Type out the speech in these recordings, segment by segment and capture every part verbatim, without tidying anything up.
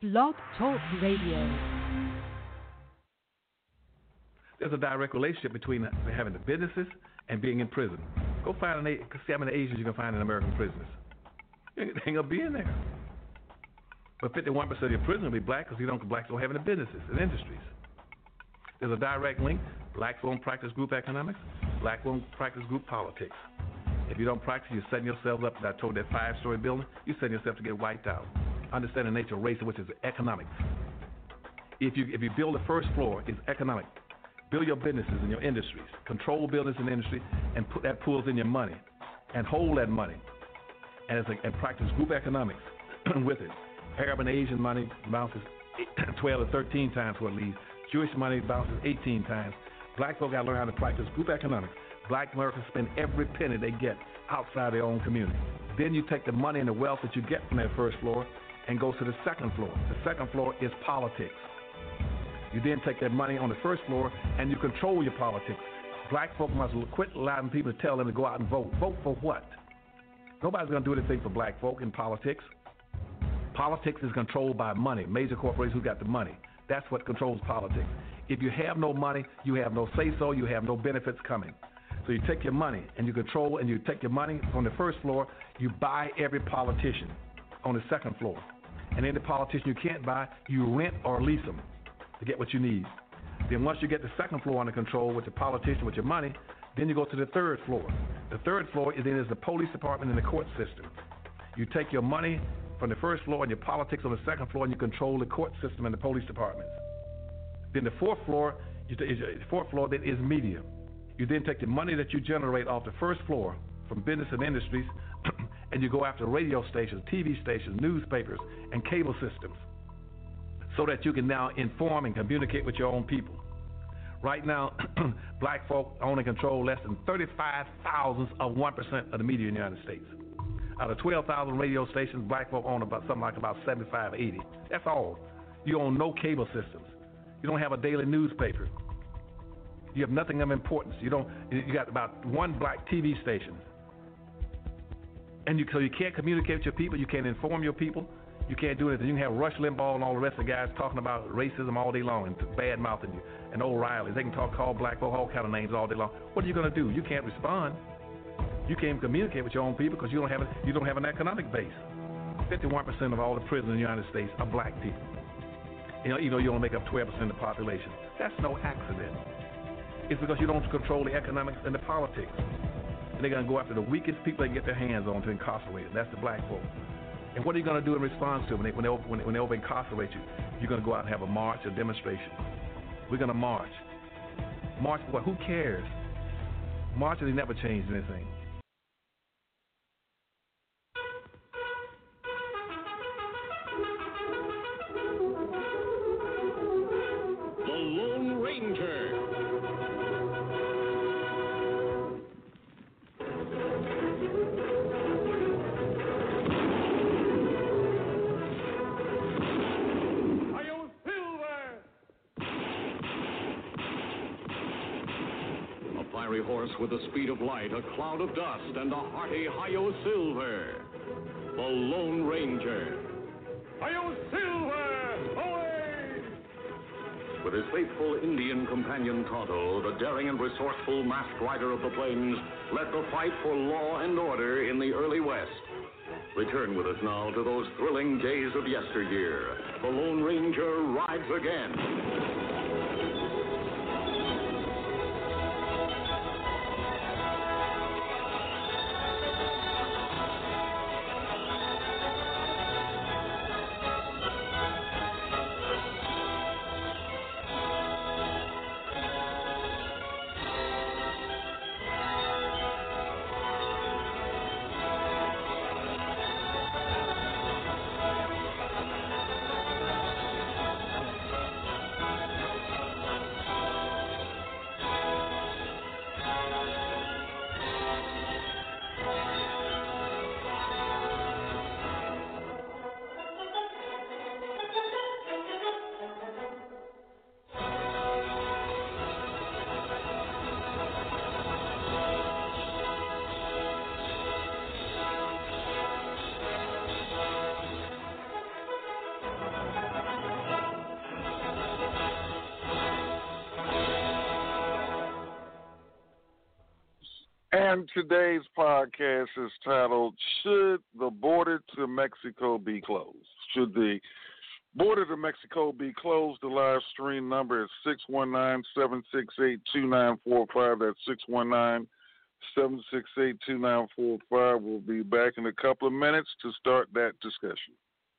Blog Talk Radio. There's a direct relationship between having the businesses and being in prison. Go find an see how many Asians you can find in American prisons. They ain't gonna be in there. But fifty-one percent of your prisoners will be black because you don't blacks don't have any businesses and industries. There's a direct link. Blacks won't practice group economics. Black won't practice group politics. If you don't practice, you're setting yourself up. I told that five-story building, you're setting yourself to get wiped out. Understand the nature of race, which is economics. If you if you build the first floor, it's economic. Build your businesses and your industries. Control business and industry, and put that pulls in your money, and hold that money, and, it's a, and practice group economics with it. Arab and Asian money bounces twelve to thirteen times what it leaves. Jewish money bounces eighteen times. Black folk got to learn how to practice group economics. Black Americans spend every penny they get outside their own community. Then you take the money and the wealth that you get from that first floor and go to the second floor. The second floor is politics. You then take that money on the first floor and you control your politics. Black folk must quit allowing people to tell them to go out and vote. Vote for what? Nobody's going to do anything for black folk in politics. Politics is controlled by money. Major corporations who got the money. That's what controls politics. If you have no money, you have no say-so, you have no benefits coming. So you take your money and you control, and you take your money from the first floor, you buy every politician on the second floor. And any politician you can't buy, you rent or lease them to get what you need. Then once you get the second floor under control with the politician, with your money, then you go to the third floor. The third floor is then is the police department and the court system. You take your money from the first floor and your politics on the second floor, and you control the court system and the police departments. Then the fourth floor, is the fourth floor then is media. You then take the money that you generate off the first floor from business and industries, and you go after radio stations, T V stations, newspapers, and cable systems, so that you can now inform and communicate with your own people. Right now, black folk own and control less than thirty-five thousandths of one percent of the media in the United States. Out of twelve thousand radio stations, black folk own about something like about seventy-five, eighty. That's all. You own no cable systems. You don't have a daily newspaper. You have nothing of importance. You don't. You got about one black T V station, and you so you can't communicate with your people. You can't inform your people. You can't do anything. You can have Rush Limbaugh and all the rest of the guys talking about racism all day long and bad mouthing you, and O'Reilly. They can talk, call black folk all kind of names all day long. What are you going to do? You can't respond. You can't communicate with your own people because you don't have a, you don't have an economic base. fifty-one percent of all the prisoners in the United States are black people. You know, you know, you only make up twelve percent of the population. That's no accident. It's because you don't control the economics and the politics. And they're going to go after the weakest people they can get their hands on to incarcerate them. That's the black folk. And what are you going to do in response to when they when they when they, when they over incarcerate you? You're going to go out and have a march, a demonstration. We're going to march. March for what? Who cares? Marching has never changed anything. The Lone Ranger. Horse with the speed of light, a cloud of dust, and a hearty Hi-Yo Silver. The Lone Ranger. Hi-Yo Silver! Away! With his faithful Indian companion Tonto, the daring and resourceful masked rider of the plains led the fight for law and order in the early West. Return with us now to those thrilling days of yesteryear. The Lone Ranger rides again. And today's podcast is titled, Should the Border to Mexico Be Closed? Should the border to Mexico be closed? The live stream number is six one nine, seven six eight, two nine four five. That's six one nine, seven six eight, two nine four five. We'll be back in a couple of minutes to start that discussion.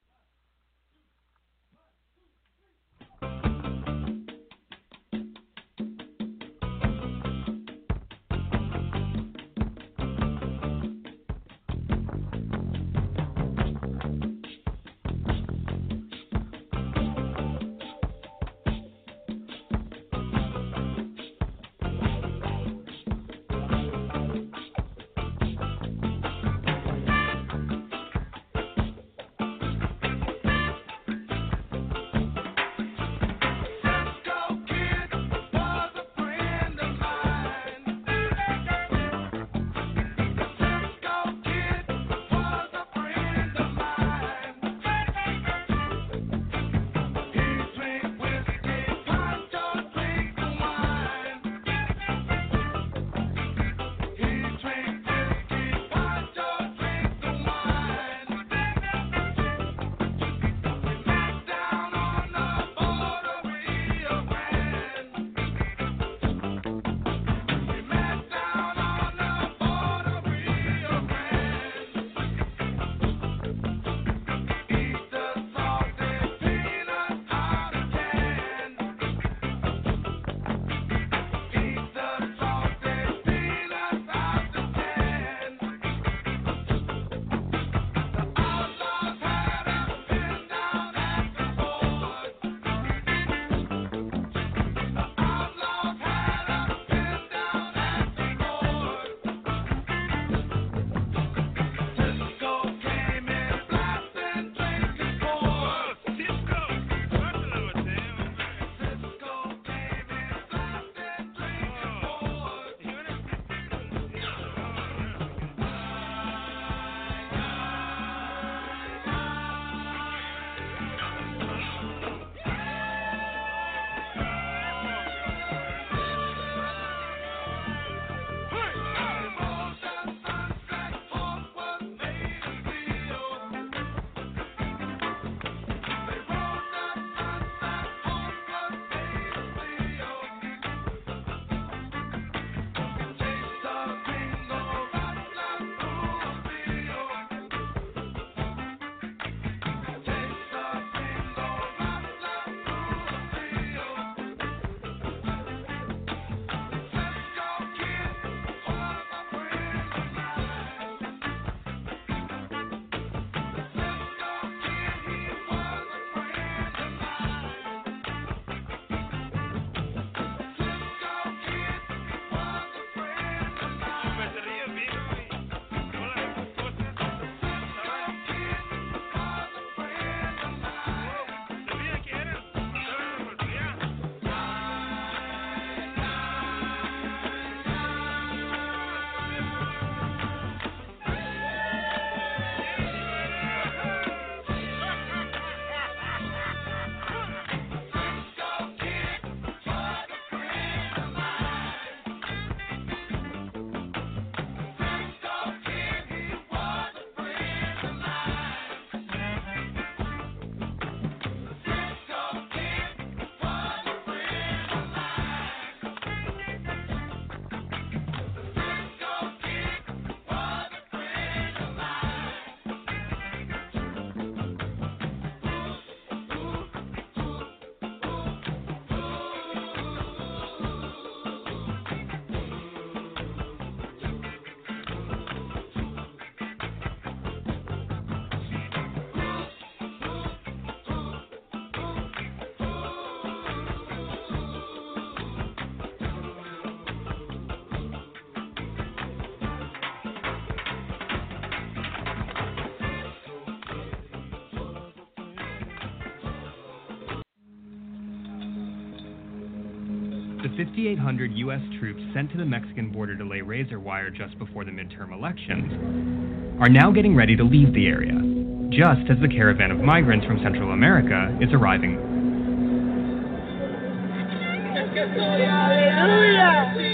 The fifty-eight hundred U S troops sent to the Mexican border to lay razor wire just before the midterm elections are now getting ready to leave the area, just as the caravan of migrants from Central America is arriving.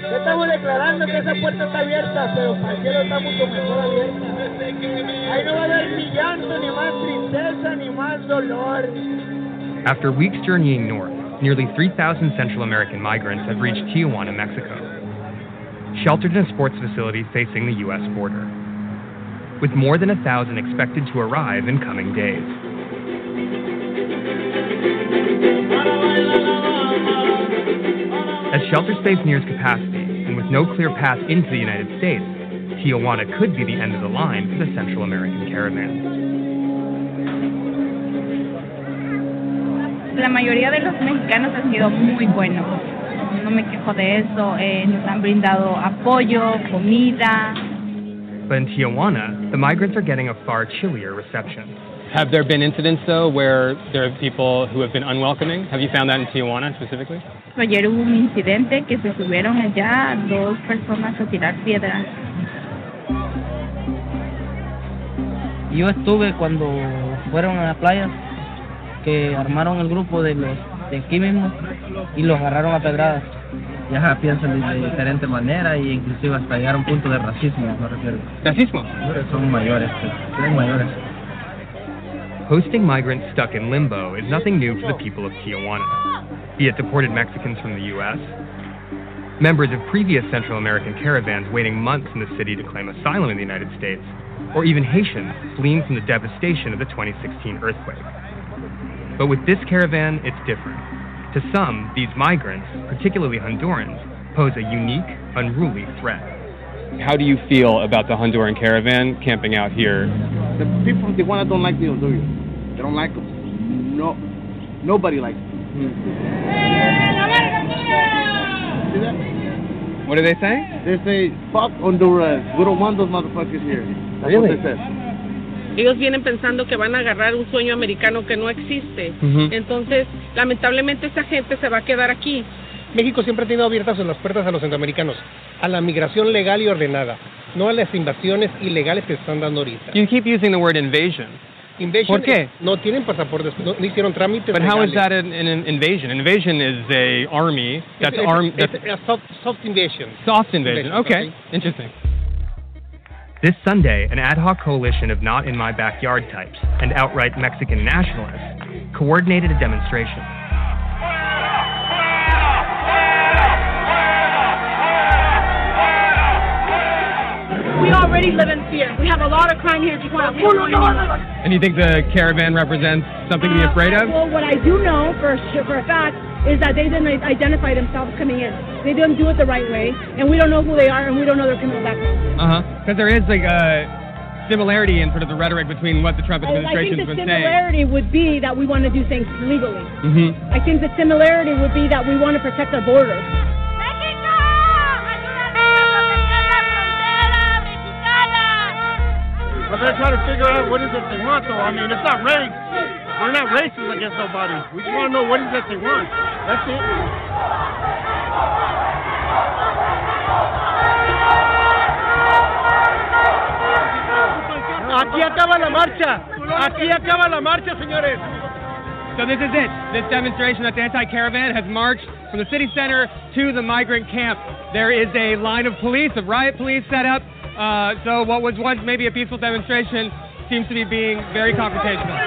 Estamos declarando que esa puerta está abierta, pero para el cielo está mucho mejor abierta. Ahí no va a haber ni llanto, ni más tristeza, ni más dolor. After weeks journeying north, nearly three thousand Central American migrants have reached Tijuana, Mexico, sheltered in a sports facility facing the U S border, with more than a thousand expected to arrive in coming days. As shelter space nears capacity, and with no clear path into the United States, Tijuana could be the end of the line for the Central American caravan. La mayoría de los mexicanos han sido muy buenos. No me quejo de eso. Eh, nos han brindado apoyo, comida. But in Tijuana, the migrants are getting a far chillier reception. Have there been incidents, though, where there are people who have been unwelcoming? Have you found that in Tijuana specifically? Ayer hubo un incidente que se subieron allá dos personas a tirar piedras. Yo estuve cuando fueron a la playa, que armaron el grupo de los de aquí mismo y los agarraron a pedradas. Ya piensan de diferente manera e inclusive hasta llegar a un punto de racismo, me refiero. ¿Racismo? Son mayores, son mayores. Hosting migrants stuck in limbo is nothing new for the people of Tijuana, be it deported Mexicans from the U S, members of previous Central American caravans waiting months in the city to claim asylum in the United States, or even Haitians fleeing from the devastation of the twenty sixteen earthquake. But with this caravan, it's different. To some, these migrants, particularly Hondurans, pose a unique, unruly threat. How do you feel about the Honduran caravan camping out here? The people from Tijuana don't like the Hondurans. They don't like them. No, nobody likes them. See that? What do they say? They say, fuck Honduras. We don't want those motherfuckers here. That's really? what they said. Ellos vienen pensando que van a agarrar un sueño americano que no existe. Uh-huh. Entonces, lamentablemente, esa gente se va a quedar aquí. México siempre ha tenido abiertas las puertas a los centroamericanos, a la migración legal y ordenada, no a las invasiones ilegales que se están dando ahorita. You keep using the word invasion. Invasion. ¿Por qué? No tienen pasaportes, no, no hicieron trámites But legales. how is that an, an invasion? Invasion is a army that's it's, armed. It's a soft, soft invasion. Soft invasion. invasion. Okay. okay, Interesting. This Sunday, an ad hoc coalition of not in my backyard types and outright Mexican nationalists coordinated a demonstration. We already live in fear. We have a lot of crime here in Tijuana. And you think the caravan represents something to be afraid of? Well, what I do know for sure, for a fact, is that they didn't identify themselves coming in. They didn't do it the right way, and we don't know who they are, and we don't know their criminal background. Uh huh. Because there is like a similarity in sort of the rhetoric between what the Trump administration has been saying. I think the similarity would be that we want to do things legally. Mm-hmm. I think the similarity would be that we want to protect our borders. But they're trying to figure out what is it they want, though. I mean, it's not race. We're not racist against nobody. We just want to know what is it they want. That's it. Aquí acaba la marcha. Aquí acaba la marcha, señores. So this is it. This demonstration that the anti-caravan has marched from the city center to the migrant camp. There is a line of police, of riot police set up. Uh, so what was once maybe a peaceful demonstration seems to be being very confrontational.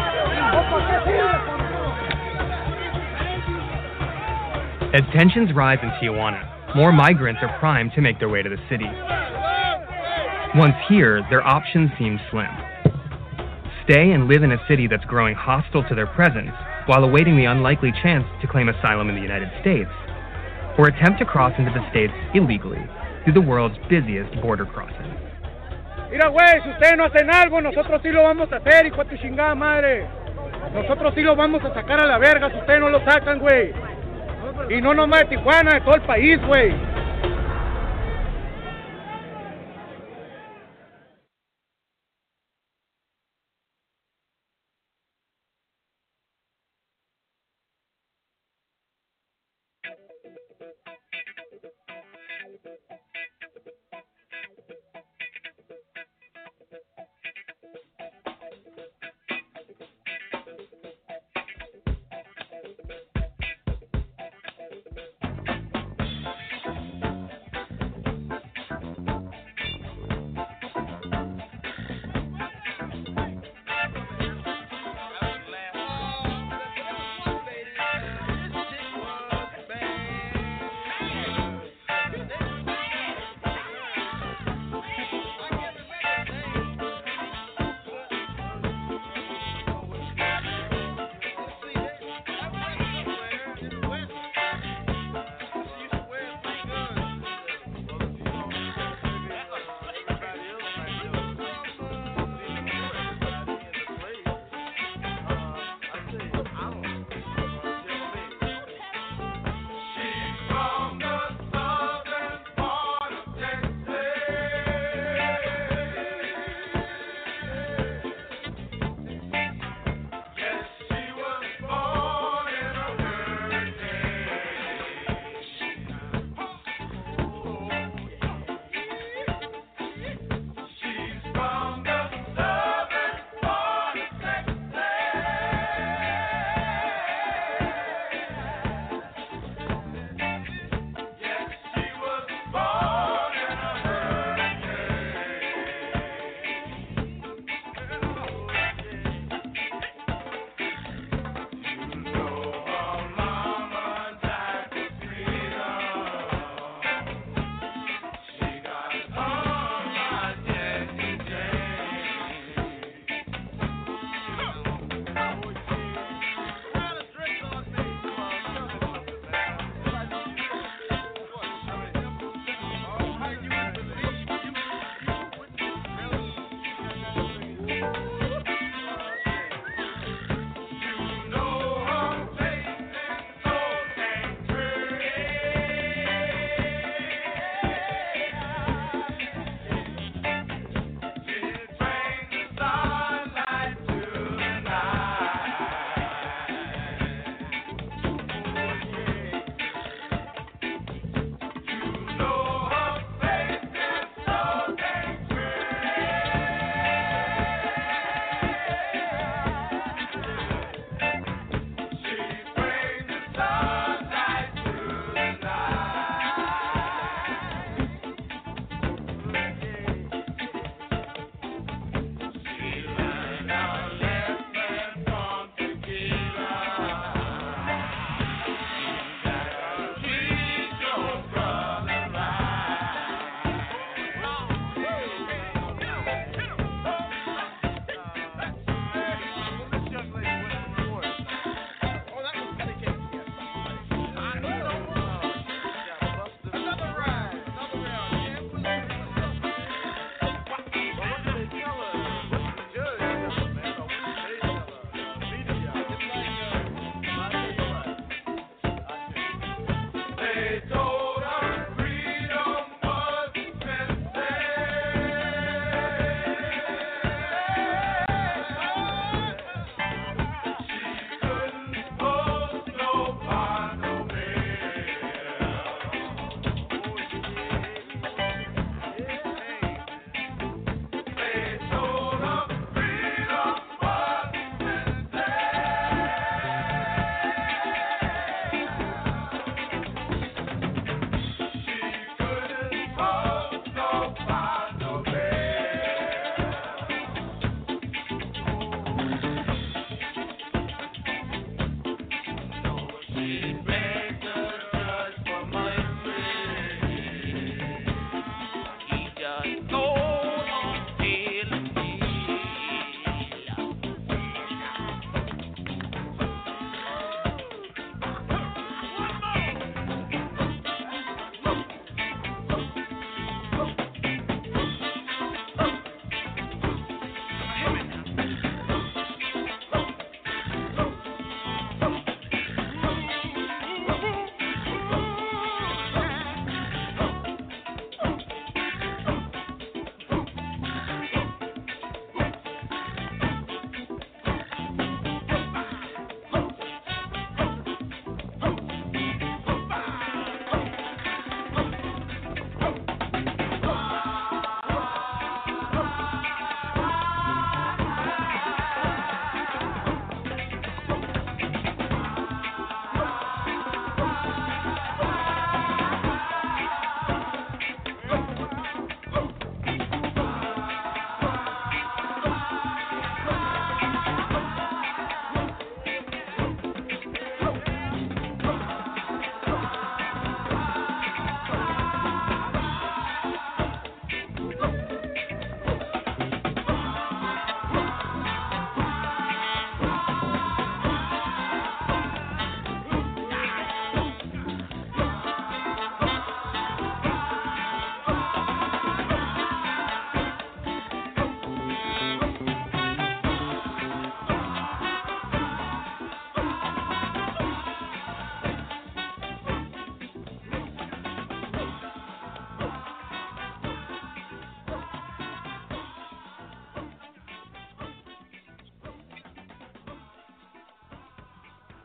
As tensions rise in Tijuana, more migrants are primed to make their way to the city. Once here, their options seem slim. Stay and live in a city that's growing hostile to their presence while awaiting the unlikely chance to claim asylum in the United States, or attempt to cross into the States illegally through the world's busiest border crossing. Mira, güey, si ustedes no hacen algo, nosotros sí lo vamos a hacer, hijo de tu chingada madre. Nosotros sí lo vamos a sacar a la verga si ustedes no lo sacan, güey. Y no nomás de Tijuana, de todo el país, güey.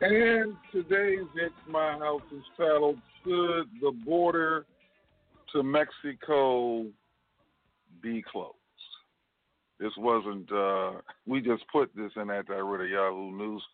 And today's It's My House is titled, Should the Border to Mexico Be Closed? This wasn't, uh, we just put this in that I read a Yahoo News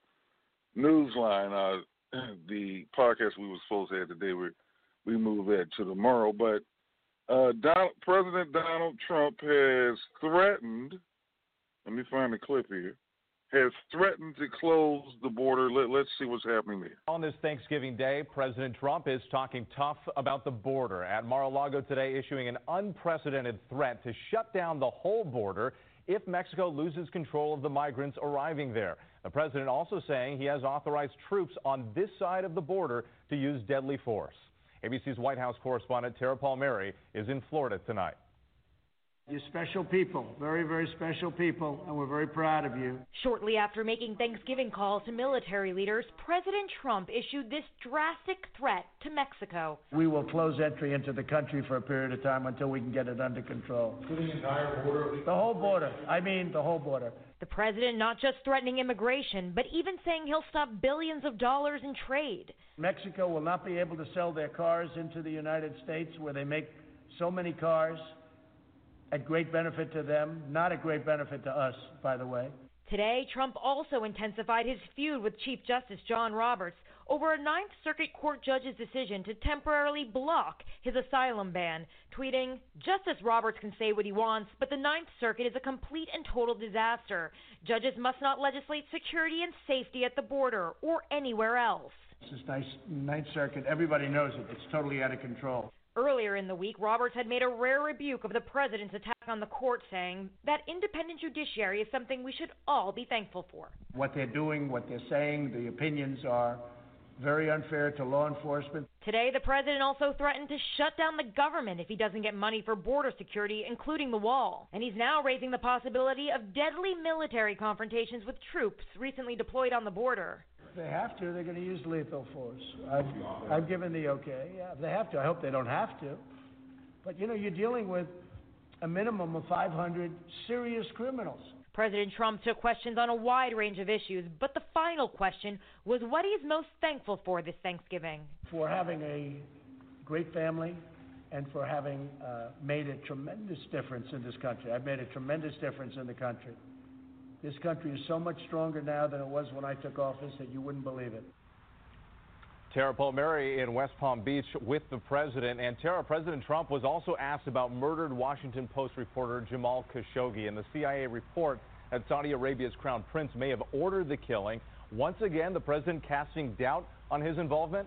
Newsline. Uh, the podcast we were supposed to have today, we, we moved that to tomorrow. But uh, Donald, President Donald Trump has threatened, let me find the clip here, has threatened to close the border. Let, let's see what's happening there. On this Thanksgiving Day, President Trump is talking tough about the border. At Mar-a-Lago today, issuing an unprecedented threat to shut down the whole border if Mexico loses control of the migrants arriving there. The president also saying he has authorized troops on this side of the border to use deadly force. A B C's White House correspondent Tara Palmieri is in Florida tonight. You're special people, very, very special people, and we're very proud of you. Shortly after making Thanksgiving calls to military leaders, President Trump issued this drastic threat to Mexico. We will close entry into the country for a period of time until we can get it under control. The entire border? The whole border. I mean the whole border. The president not just threatening immigration, but even saying he'll stop billions of dollars in trade. Mexico will not be able to sell their cars into the United States, where they make so many cars, at great benefit to them, not at great benefit to us, by the way. Today, Trump also intensified his feud with Chief Justice John Roberts over a Ninth Circuit Court judge's decision to temporarily block his asylum ban, tweeting, "Justice Roberts can say what he wants, but the Ninth Circuit is a complete and total disaster. Judges must not legislate security and safety at the border or anywhere else." This is nice, Ninth Circuit. Everybody knows it. It's totally out of control. Earlier in the week, Roberts had made a rare rebuke of the president's attack on the court, saying that independent judiciary is something we should all be thankful for. What they're doing, what they're saying, the opinions are very unfair to law enforcement. Today, the president also threatened to shut down the government if he doesn't get money for border security, including the wall. And he's now raising the possibility of deadly military confrontations with troops recently deployed on the border. If they have to, they're going to use lethal force. I've, I've given the okay. Yeah, if they have to. I hope they don't have to. But, you know, you're dealing with a minimum of five hundred serious criminals. President Trump took questions on a wide range of issues, but the final question was what he's most thankful for this Thanksgiving. For having a great family and for having uh, made a tremendous difference in this country. I've made a tremendous difference in the country. This country is so much stronger now than it was when I took office that you wouldn't believe it. Tara Palmieri in West Palm Beach with the president. And Tara, President Trump was also asked about murdered Washington Post reporter Jamal Khashoggi and the C I A report that Saudi Arabia's crown prince may have ordered the killing. Once again, the president casting doubt on his involvement.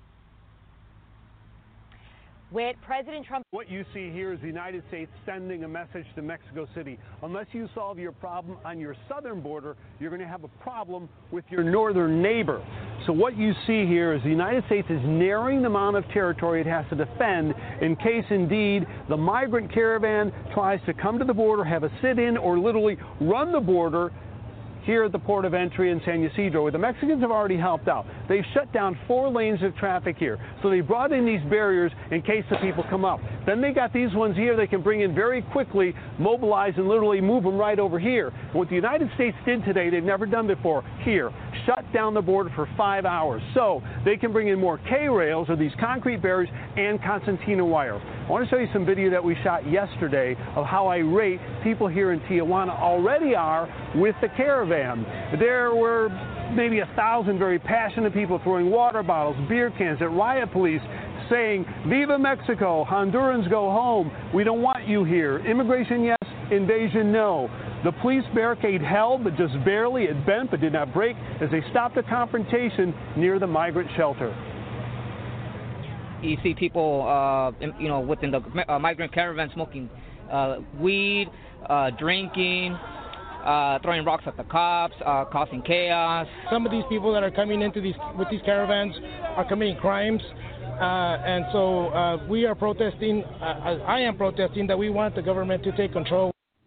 With President Trump. What you see here is the United States sending a message to Mexico City. Unless you solve your problem on your southern border, you're going to have a problem with your northern neighbor. So what you see here is the United States is narrowing the amount of territory it has to defend in case indeed the migrant caravan tries to come to the border, have a sit-in, or literally run the border here at the port of entry in San Ysidro, where the Mexicans have already helped out. They've shut down four lanes of traffic here. So they brought in these barriers in case the people come up. Then they got these ones here they can bring in very quickly, mobilize, and literally move them right over here. And what the United States did today, they've never done before, here, shut down the border for five hours. So they can bring in more K-rails, or these concrete barriers, and concertina wire. I want to show you some video that we shot yesterday of how irate people here in Tijuana already are with the caravan. There were maybe a thousand very passionate people throwing water bottles, beer cans at riot police, saying, "Viva Mexico, Hondurans go home, we don't want you here, immigration yes, invasion no." The police barricade held, but just barely. It bent but did not break as they stopped a confrontation near the migrant shelter. You see people, uh, in, you know, within the uh, migrant caravan smoking uh, weed, uh, drinking, uh, throwing rocks at the cops, uh, causing chaos. Some of these people that are coming into these with these caravans are committing crimes, uh, and so uh, we are protesting. Uh, I am protesting that we want the government to take control.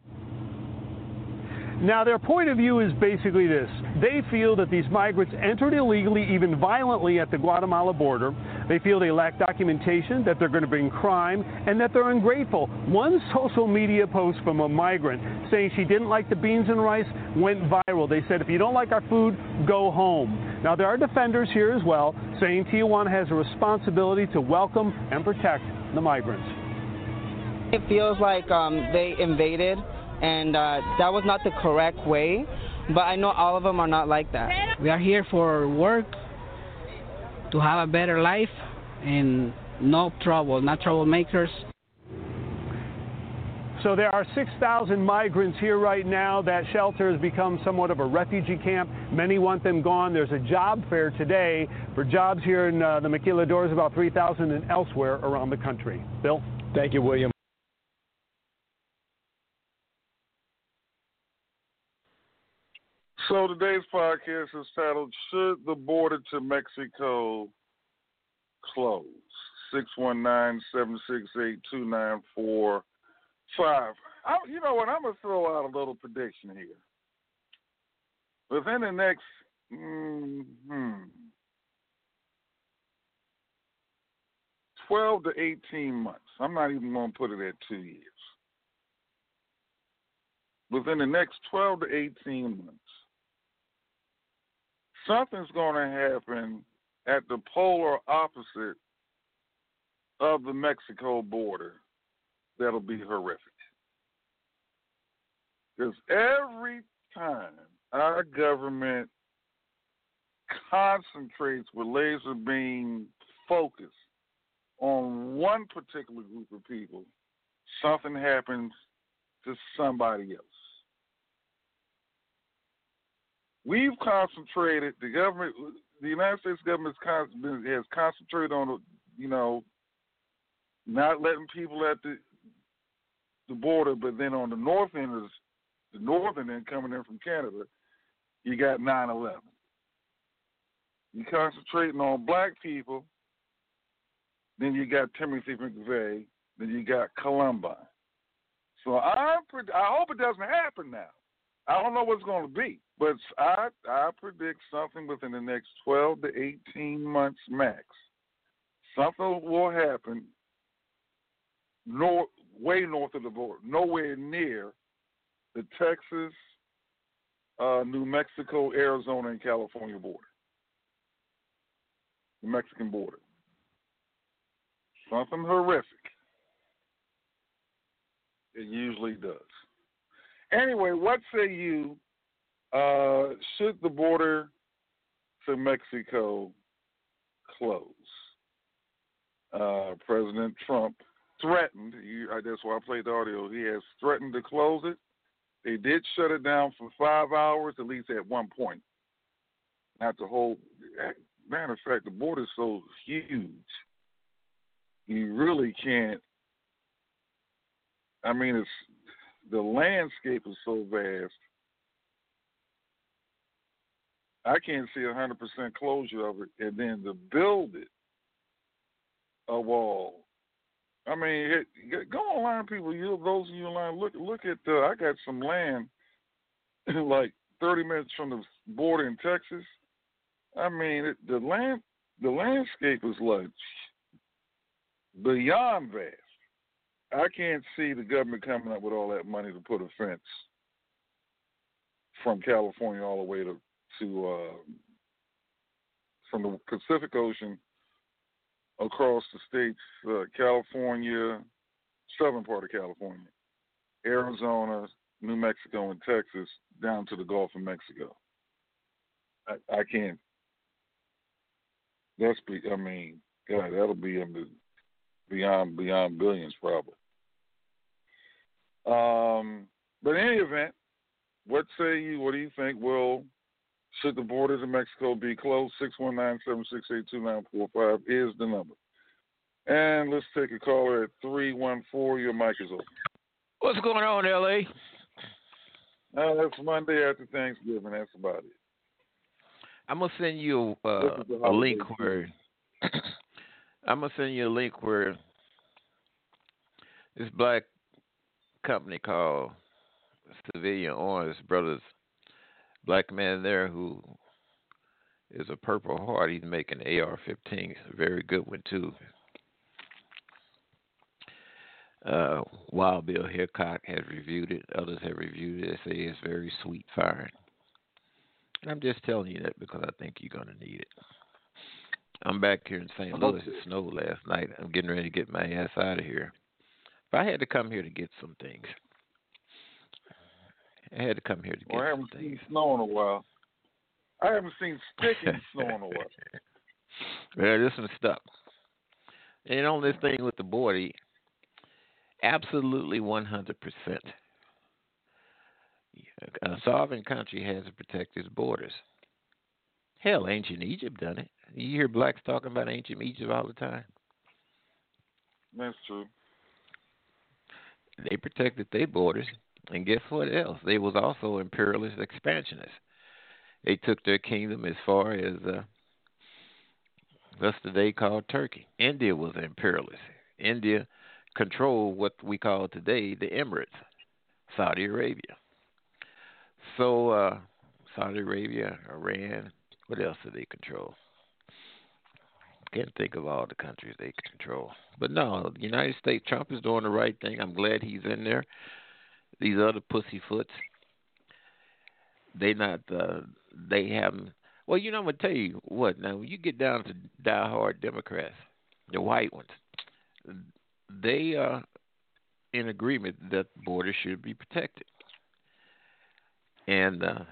Now, their point of view is basically this. They feel that these migrants entered illegally, even violently, at the Guatemala border. They feel they lack documentation, that they're going to bring crime, and that they're ungrateful. One social media post from a migrant saying she didn't like the beans and rice went viral. They said, if you don't like our food, go home. Now, there are defenders here as well, saying Tijuana has a responsibility to welcome and protect the migrants. It feels like um, they invaded, and uh, that was not the correct way, but I know all of them are not like that. We are here for work, to have a better life, and no trouble, not troublemakers. So there are six thousand migrants here right now. That shelter has become somewhat of a refugee camp. Many want them gone. There's a job fair today for jobs here in uh, the Maquiladores, about three thousand, and elsewhere around the country. Bill? Thank you, William. So today's podcast is titled, Should the Border to Mexico Close? six one nine, seven six eight, two nine four five. I, you know what? I'm going to throw out a little prediction here. Within the next mm-hmm, twelve to eighteen months, I'm not even going to put it at two years. Within the next twelve to eighteen months, something's going to happen at the polar opposite of the Mexico border that'll be horrific. Because every time our government concentrates with laser beam focus on one particular group of people, something happens to somebody else. We've concentrated, the government, the United States government has concentrated on, you know, not letting people at the the border, but then on the north end, of the northern end coming in from Canada, you got nine eleven. You're concentrating on black people, then you got Timothy McVeigh, then you got Columbine. So I, I hope it doesn't happen now. I don't know what's going to be, but I I predict something within the next twelve to eighteen months max. Something will happen north, way north of the border, nowhere near the Texas, uh, New Mexico, Arizona, and California border, the Mexican border. Something horrific. It usually does. Anyway, what say you, uh, should the border to Mexico close? Uh, President Trump threatened, you, that's why I played the audio, he has threatened to close it. They did shut it down for five hours, at least at one point. Not the whole, matter of fact, the border is so huge, you really can't, I mean, it's, the landscape is so vast, I can't see a one hundred percent closure of it, and then to build it, a wall. I mean, it, go online, people. You, those of you online, look look at. Uh, I got some land, like thirty minutes from the border in Texas. I mean, it, the land, the landscape is like beyond vast. I can't see the government coming up with all that money to put a fence from California all the way to to uh, from the Pacific Ocean across the states, uh, California, southern part of California, Arizona, New Mexico, and Texas, down to the Gulf of Mexico. I, I can't. That's be. I mean, God, that'll be beyond beyond billions probably. Um, but in any event, what say you? What do you think? Will should the borders of Mexico be closed? six one nine, seven six eight, two nine four five is the number. And let's take a caller at three one four. Your mic is open. What's going on, L A? Uh, that's Monday after Thanksgiving. That's about it. I'm going to send you uh, a link where I'm going to send you a link where this black company called Civilian Orange Brothers, black man there who is a Purple Heart. He's making A R fifteen, a very good one too. Uh, Wild Bill Hickok has reviewed it. Others have reviewed it. They say it's very sweet firing. I'm just telling you that because I think you're going to need it. I'm back here in Saint Louis. It snowed last night. I'm getting ready to get my ass out of here. But I had to come here to get some things. I had to come here to get well, I haven't some seen things. snow in a while. I haven't seen sticking snow in a while. Well, this one's stuck. And on this thing with the border, absolutely one hundred percent. A sovereign country has to protect its borders. Hell, ancient Egypt done it. You hear blacks talking about ancient Egypt all the time. That's true. They protected their borders, and guess what else? They was also imperialist expansionists. They took their kingdom as far as uh, what's today called Turkey. India was an imperialist. India controlled what we call today the Emirates, Saudi Arabia. So uh, Saudi Arabia, Iran, what else do they control? Can't think of all the countries they control. But no, the United States, Trump is doing the right thing. I'm glad he's in there. These other pussyfoots, they not, uh, they haven't. Well, you know, I'm going to tell you what. Now, when you get down to diehard Democrats, the white ones, they are in agreement that borders should be protected. And uh,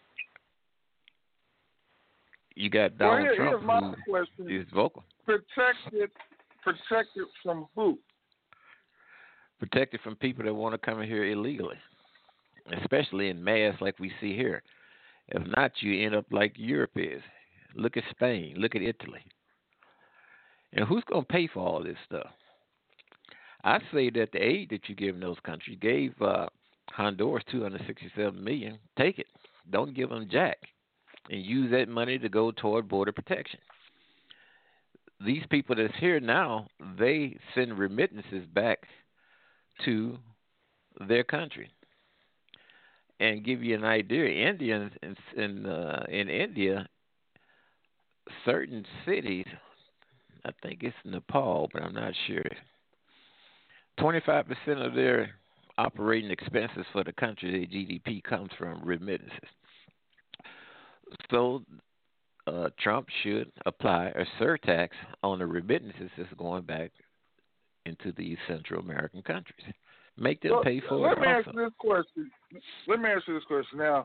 you got Donald well, here, Trump, here's my who question. is vocal. Protected, protected from who? Protected from people that want to come in here illegally, especially in mass like we see here. If not, you end up like Europe is. Look at Spain. Look at Italy. And who's going to pay for all this stuff? I say that the aid that you give in those countries gave uh, Honduras two hundred sixty-seven million dollars. Take it. Don't give them jack. And use that money to go toward border protection. These people that's here now, they send remittances back to their country. And give you an idea, Indians in in, uh, in India, certain cities, I think it's Nepal, but I'm not sure. twenty-five percent of their operating expenses for the country, their G D P, comes from remittances. So uh, Trump should apply a surtax on the remittances that's going back into these Central American countries. Make them well, pay for let it me also. ask you this question. Let me ask you this question now.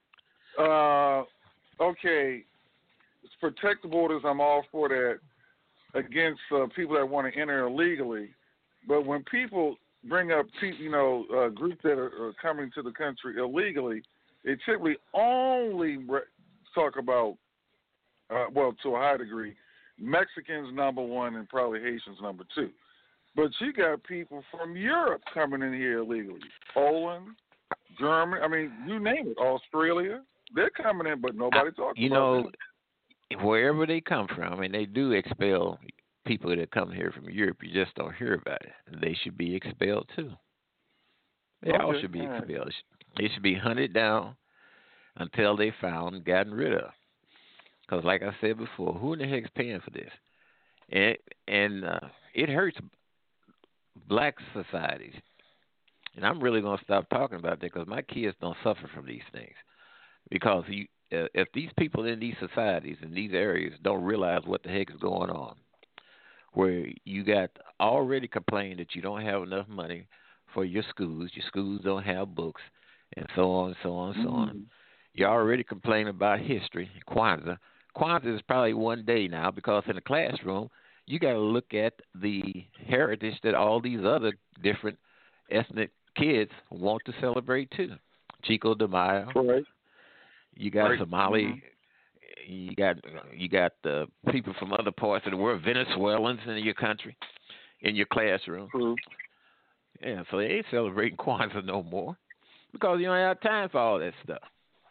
Uh, okay, it's protect the borders. I'm all for that against uh, people that want to enter illegally. But when people bring up, you know, uh, groups that are, are coming to the country illegally, they typically only re- talk about, uh, well, to a high degree, Mexicans number one and probably Haitians number two. But you got people from Europe coming in here illegally. Poland, Germany, I mean, you name it, Australia. They're coming in, but nobody talks you about know, them. Wherever they come from, and they do expel people that come here from Europe, you just don't hear about it. They should be expelled too. They okay. all should be all expelled. Right. They should be hunted down until they found and gotten rid of. Because like I said before, who in the heck's paying for this? And, and uh, it hurts black societies. And I'm really going to stop talking about that because my kids don't suffer from these things. Because you, uh, if these people in these societies, in these areas, don't realize what the heck is going on, where you got already complained that you don't have enough money for your schools, your schools don't have books, and so on and so on and so mm-hmm. on. You already complain about history, Kwanzaa. Kwanzaa is probably one day now because in the classroom, you got to look at the heritage that all these other different ethnic kids want to celebrate too. Chico de Mayo. Right. You got right. Somali. Mm-hmm. You got you got the people from other parts of the world, Venezuelans in your country, in your classroom. True. Yeah, so they ain't celebrating Kwanzaa no more because you don't have time for all that stuff.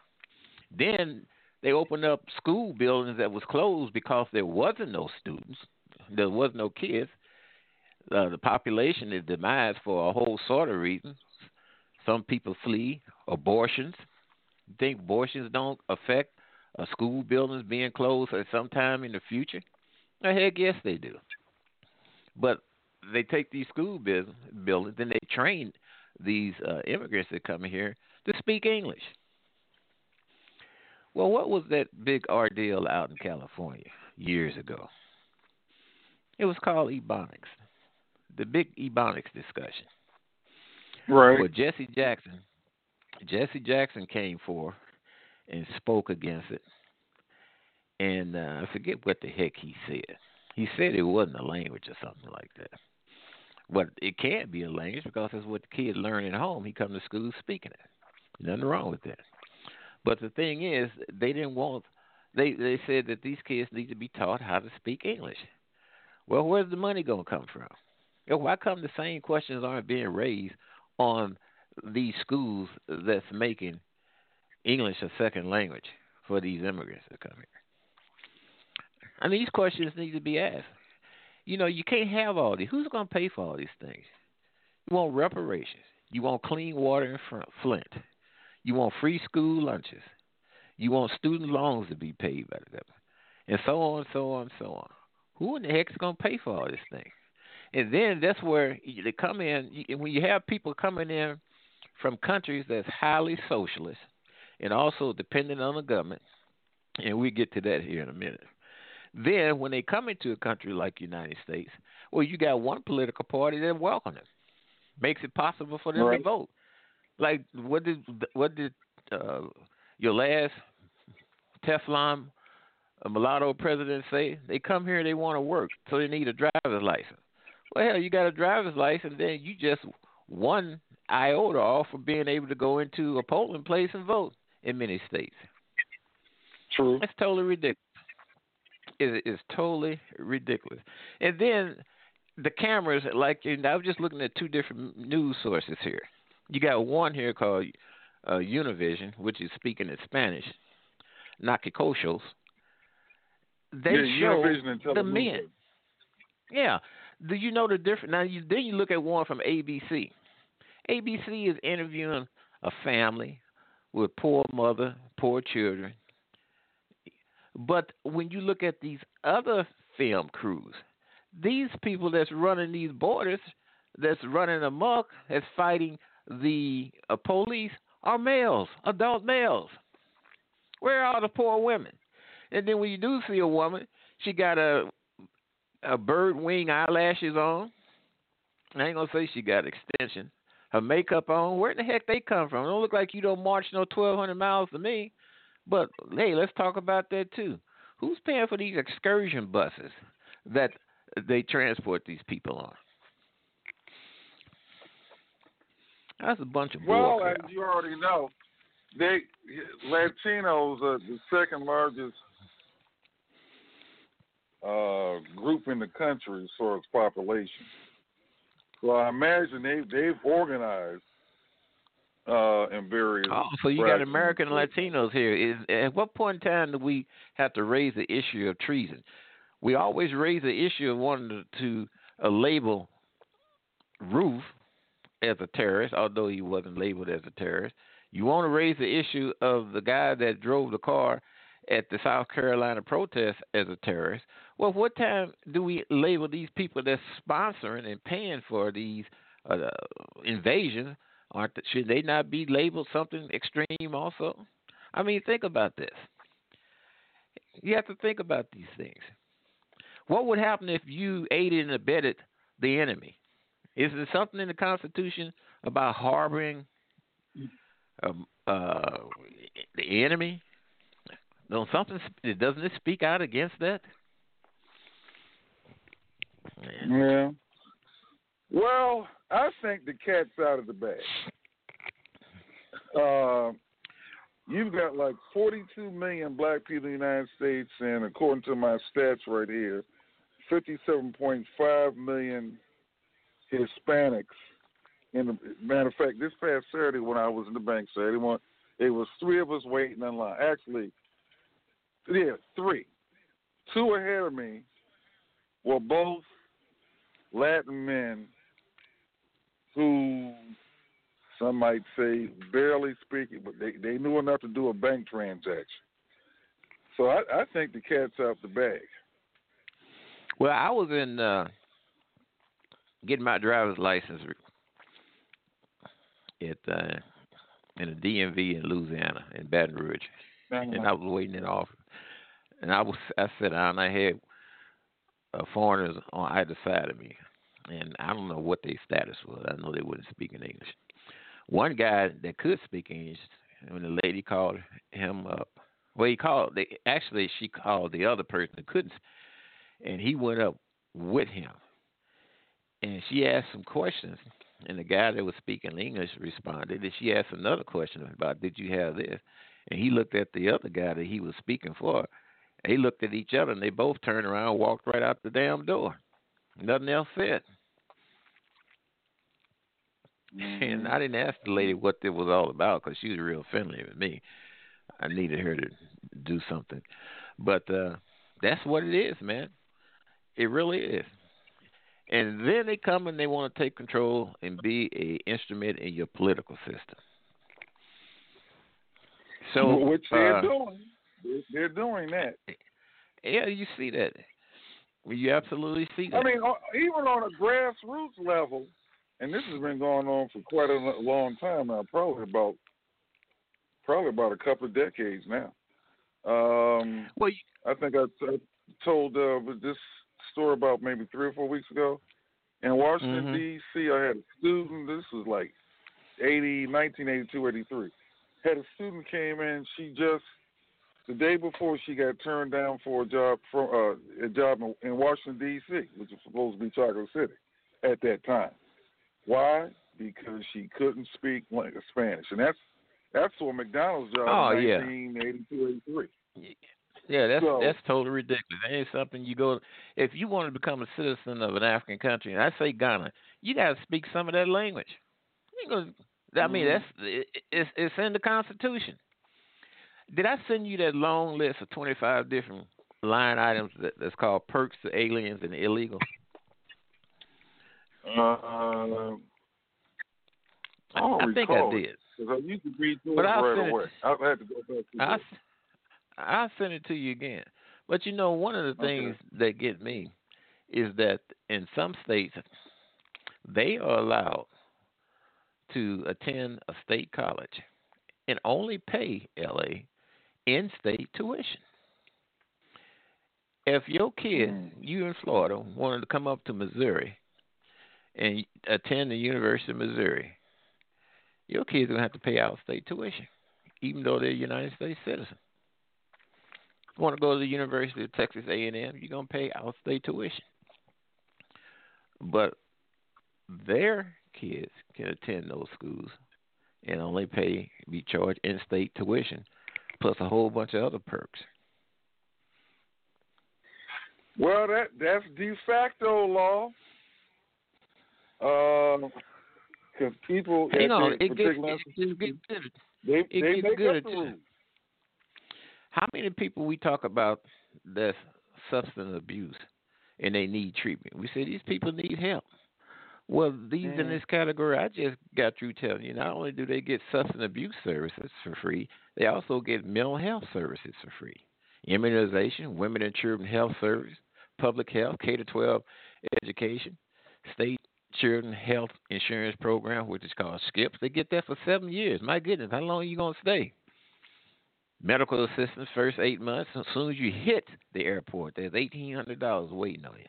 Then they opened up school buildings that was closed because there wasn't no students. There was no kids. Uh, the population is demised for a whole sort of reasons. Some people flee. Abortions. You think abortions don't affect uh, school buildings being closed at some time in the future? The heck yes they do. But they take these school business, buildings and they train these uh, immigrants that come here to speak English. Well, what was that big ordeal out in California years ago? It was called Ebonics, the big Ebonics discussion. Right. Well, Jesse Jackson, Jesse Jackson came forth and spoke against it. And uh, I forget what the heck he said. He said it wasn't a language or something like that. But it can't be a language because it's what the kids learn at home. He come to school speaking it. Nothing wrong with that. But the thing is, they didn't want, they, they said that these kids need to be taught how to speak English. Well, where's the money going to come from? You know, why come the same questions aren't being raised on these schools that's making English a second language for these immigrants that come here? I mean, these questions need to be asked. You know, you can't have all these. Who's going to pay for all these things? You want reparations. You want clean water in Flint. You want free school lunches. You want student loans to be paid by the government. And so on, so on, so on. Who in the heck is going to pay for all this thing? And then that's where they come in. When you have people coming in from countries that's highly socialist and also dependent on the government, and we'll get to that here in a minute. Then when they come into a country like the United States, well, you got one political party that welcomes it, makes it possible for them right. to vote. Like what did what did uh, your last Teflon mulatto president say? They come here, they want to work, so they need a driver's license. Well, hell, you got a driver's license, then you just one iota off for being able to go into a polling place and vote in many states. True. That's totally ridiculous. It is totally ridiculous. And then the cameras, like I was just looking at two different news sources here. You got one here called uh, Univision, which is speaking in Spanish, Naquicochos. They yeah, show Univision and the men. Yeah. Do you know the difference? Now, you, then you look at one from A B C. A B C is interviewing a family with poor mother, poor children. But when you look at these other film crews, these people that's running these borders, that's running amok, that's fighting the uh, police, are males, adult males. Where are the poor women? And then when you do see a woman, she got a a bird wing eyelashes on. I ain't gonna say she got extension. Her makeup on. Where in the heck they come from? It don't look like you don't march no twelve hundred miles to me. But hey, let's talk about that too. Who's paying for these excursion buses that they transport these people on? That's a bunch of well, bull crap. As you already know, they Latinos are the second largest uh, group in the country as far as population. So I imagine they they've organized uh, in various. Oh, so you got American Latinos here. Is at what point in time do we have to raise the issue of treason? We always raise the issue of wanting to, to uh, label Roof as a terrorist, although he wasn't labeled as a terrorist. You want to raise the issue of the guy that drove the car at the South Carolina protest as a terrorist. Well, what time do we label these people that's sponsoring and paying for these uh, invasions? Aren't the, should they not be labeled something extreme also? I mean, think about this. You have to think about these things. What would happen if you aided and abetted the enemy? Is there something in the Constitution about harboring um, uh, the enemy? No, something doesn't it speak out against that? Yeah. Well, I think the cat's out of the bag. Uh, you've got like forty-two million black people in the United States, and according to my stats right here, fifty-seven point five million Hispanics. In the, matter of fact, this past Saturday when I was in the bank Saturday, one, it was three of us waiting in line. Actually, yeah, three. Two ahead of me were both Latin men who, some might say, barely speaking, but they, they knew enough to do a bank transaction. So I, I think the cat's out the bag. Well, I was in uh, getting my driver's license at uh, in the D M V in Louisiana, in Baton Rouge. and I was waiting in the office. And I was I sat down. I had uh, foreigners on either side of me, and I don't know what their status was. I know they wouldn't speak in English. One guy that could speak English, when the lady called him up, well, he called. They, actually, she called the other person that couldn't, and he went up with him. And she asked some questions, and the guy that was speaking English responded. And she asked another question about, did you have this? And he looked at the other guy that he was speaking for. They looked at each other, and they both turned around and walked right out the damn door. Nothing else said. Mm-hmm. And I didn't ask the lady what it was all about because she was real friendly with me. I needed her to do something. But uh, that's what it is, man. It really is. And then they come and they want to take control and be an instrument in your political system. So, which they're uh, doing. They're doing that. Yeah, you see that. You absolutely see that. I mean, even on a grassroots level, and this has been going on for quite a long time now, probably about probably about a couple of decades now. Um, well, you, I think I, I told uh, this story about maybe three or four weeks ago. In Washington, mm-hmm. D C, I had a student, this was like eighty, nineteen eighty-two, eighty-three. Had a student came in, she just, the day before she got turned down for a job from uh, a job in, in Washington, D C, which was supposed to be Chocolate City at that time. Why? Because she couldn't speak Spanish. And that's that's for McDonald's job oh, in yeah. nineteen eighty-two, eighty-three. Yeah, that's so, that's totally ridiculous. That ain't something you go. If you want to become a citizen of an African country, and I say Ghana, you got to speak some of that language. You know, I mean, mm-hmm. that's it, it's it's in the Constitution. Did I send you that long list of twenty-five different line items that, that's called perks to aliens and illegal? Uh, I, I think I did. Because I used to read through but it I'll right away. It, I'll have to go back to I'll, it. I'll send it to you again. But you know, one of the things okay. that get me is that in some states, they are allowed to attend a state college and only pay L A in-state tuition. If your kid, mm. you in Florida, wanted to come up to Missouri and attend the University of Missouri, your kid's going to have to pay out-state tuition, even though they're a United States citizen. If you want to go to the University of Texas A and M, you're going to pay out-state tuition. But their kids can attend those schools and only pay, be charged in-state tuition, plus a whole bunch of other perks. Well, that that's de facto law. Because um, people, you know, it gets, it gets good. They, it they gets make good. up the rules. How many people we talk about that's substance abuse and they need treatment? We say these people need help. Well, these mm. in this category, I just got through telling you, not only do they get substance abuse services for free, they also get mental health services for free. Immunization, women and children health service, public health, K to twelve education, state children health insurance program, which is called SCIPS. They get that for seven years. My goodness, how long are you going to stay? Medical assistance first eight months. As soon as you hit the airport, there's eighteen hundred dollars waiting on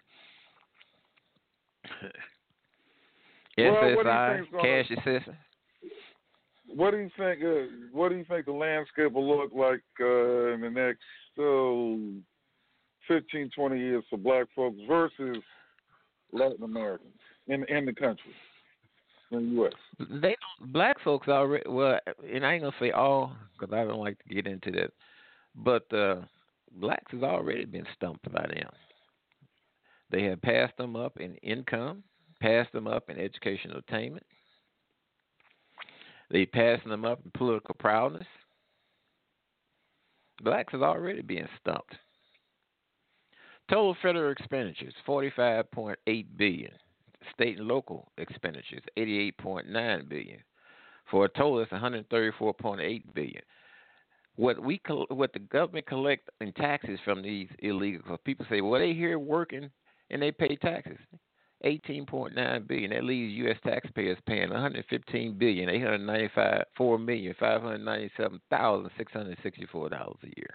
you. Well, S S I, gonna, cash assistance. What do you think? Uh, what do you think the landscape will look like uh, in the next oh, fifteen, twenty years for black folks versus Latin Americans in in the country, in the U S? They black folks already. Well, and I ain't gonna say all because I don't like to get into that, but uh, blacks has already been stumped by them. They have passed them up in income, passed them up in educational attainment. They passing them up in political proudness. Blacks is already being stumped. Total federal expenditures, forty-five point eight billion dollars. State and local expenditures, eighty-eight point nine billion dollars. For a total that's one hundred thirty-four point eight billion dollars. What we, what the government collect in taxes from these illegals, people say, well, they here working and they pay taxes. eighteen point nine billion dollars. That leaves U S taxpayers paying one hundred fifteen billion dollars, eight hundred ninety-four million, five hundred ninety-seven thousand, six hundred sixty-four dollars a year.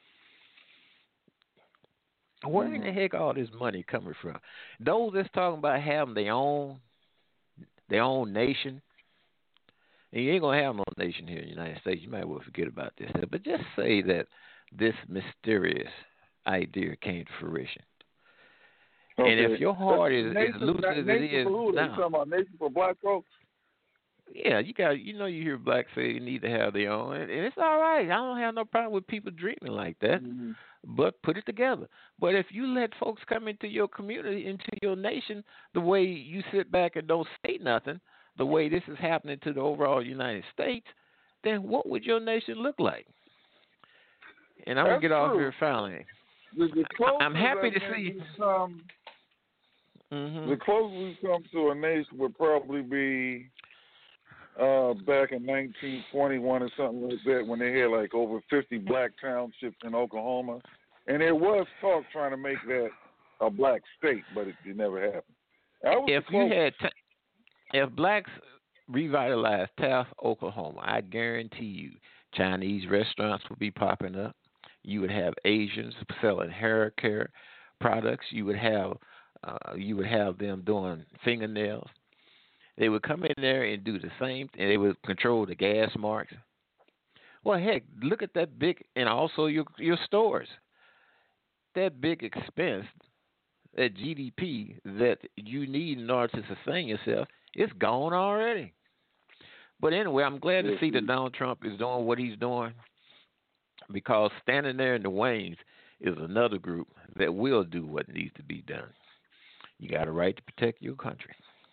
Where in the heck all this money coming from? Those that's talking about having their own, their own nation, and you ain't going to have no nation here in the United States. You might well forget about this. But just say that this mysterious idea came to fruition. Okay. And if your heart is as loose as it is now. Are you talking about nation for black folks? Yeah, you got. You know, you hear blacks say they need to have their own, and it's all right. I don't have no problem with people dreaming like that. Mm-hmm. But put it together. But if you let folks come into your community, into your nation, the way you sit back and don't say nothing, the way this is happening to the overall United States, then what would your nation look like? And I'm going to get off here finally. The, the I'm happy to see. Come, mm-hmm. The closest we come to a nation would probably be uh, back in nineteen twenty-one or something like that, when they had like over fifty black townships in Oklahoma. And there was talk trying to make that a black state, but it, it never happened. If you had, t- if blacks revitalized Taft, Oklahoma, I guarantee you Chinese restaurants would be popping up. You would have Asians selling hair care products. You would have uh, you would have them doing fingernails. They would come in there and do the same, and they would control the gas marks. Well, heck, look at that big, and also your your stores. That big expense, that G D P that you need in order to sustain yourself, it's gone already. But anyway, I'm glad to see that Donald Trump is doing what he's doing, because standing there in the wings is another group that will do what needs to be done. You got a right to protect your country.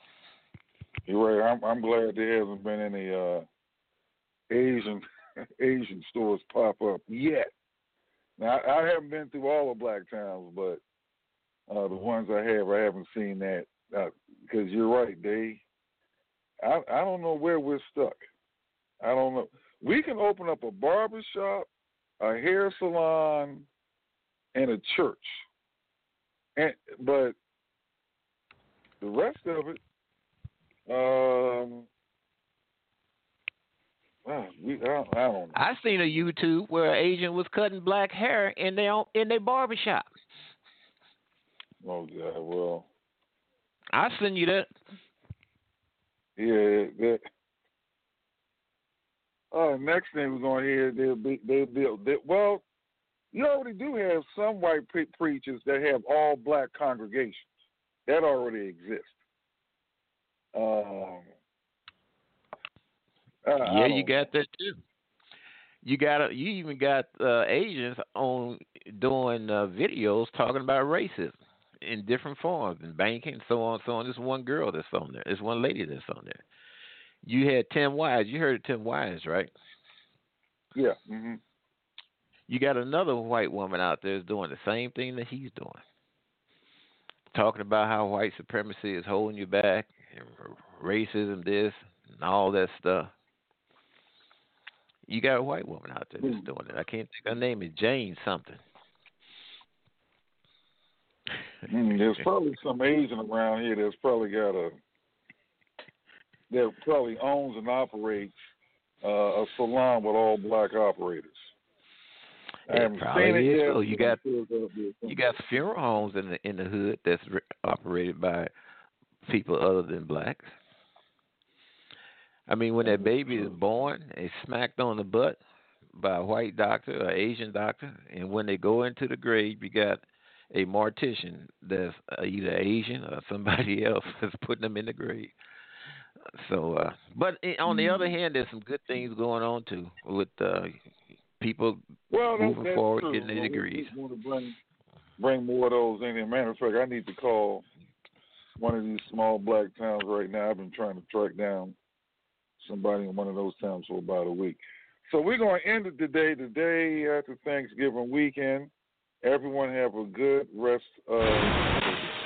You're right. I'm, I'm glad there hasn't been any uh, Asian Asian stores pop up yet. Now, I, I haven't been through all the black towns, but uh, the ones I have, I haven't seen that. Because uh, you're right, they. I I don't know where we're stuck. I don't know. We can open up a barber shop, a hair salon, and a church, and but the rest of it. Um, well, we, I, don't, I don't know. I seen a YouTube where an Asian was cutting black hair in their in their barbershop. Oh God! Well, I send you that. Yeah. That. Uh, next thing we're gonna hear, they'll be they'll be they, well. You already do have some white pre- preachers that have all black congregations. That already exists. Um, uh, yeah, you got that too. You got you even got uh, Asians on doing uh, videos talking about racism in different forms, in banking, so on, so on. There's one girl that's on there. There's one lady that's on there. You had Tim Wise. You heard of Tim Wise, right? Yeah. Mm-hmm. You got another white woman out there that's doing the same thing that he's doing, talking about how white supremacy is holding you back, and racism, this, and all that stuff. You got a white woman out there that's doing it. I can't think. Her name is Jane something. Mm, there's probably some Asian around here that's probably got a that probably owns and operates uh, a salon with all black operators. It probably is. So you got you got funeral homes in the in the hood that's re- operated by people other than blacks. I mean, when that baby is born, it's smacked on the butt by a white doctor or Asian doctor, and when they go into the grave, you got a mortician that's either Asian or somebody else that's putting them in the grave. So, uh, but on the other hand, there's some good things going on too with uh, people well, moving that's forward, true. getting their degrees. We want to bring, bring more of those in. As a matter of fact, I need to call one of these small black towns right now. I've been trying to track down somebody in one of those towns for about a week. So we're going to end it today, the day after Thanksgiving weekend. Everyone have a good rest of